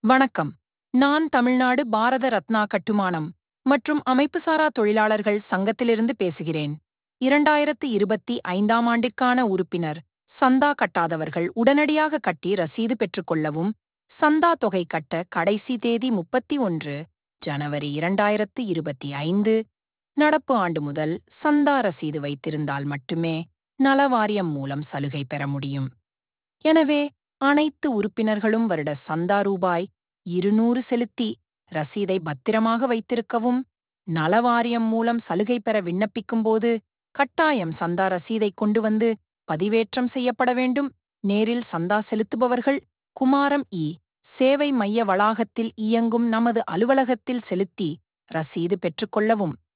வணக்கம். நான் தமிழ்நாடு பாரத ரத்னா கட்டுமானம் மற்றும் அமைப்புசாரா தொழிலாளர்கள் சங்கத்திலிருந்து பேசுகிறேன். 2025ஆம் ஆண்டிற்கான உறுப்பினர் சந்தா கட்டாதவர்கள் உடனடியாக கட்டி ரசீது பெற்றுக்கொள்ளவும், சந்தா தொகை கட்ட கடைசி தேதி 31 ஜனவரி 2025. நடப்பு ஆண்டு முதல் சந்தா ரசீது வைத்திருந்தால் மட்டுமே நலவாரியம் மூலம் சலுகை பெற முடியும். எனவே அனைத்து உறுப்பினர்களும் வருட சந்தா ரூபாய் 200 செலுத்தி ரசீதை பத்திரமாக வைத்திருக்கவும், நலவாரியம் மூலம் சலுகை பெற விண்ணப்பிக்கும்போது கட்டாயம் சந்தா ரசீதை கொண்டு வந்து பதிவேற்றம் செய்யப்பட வேண்டும். நேரில் சந்தா செலுத்துபவர்கள் குமாரம் சேவை மைய வளாகத்தில் இயங்கும் நமது அலுவலகத்தில் செலுத்தி ரசீது பெற்றுக்கொள்ளவும்.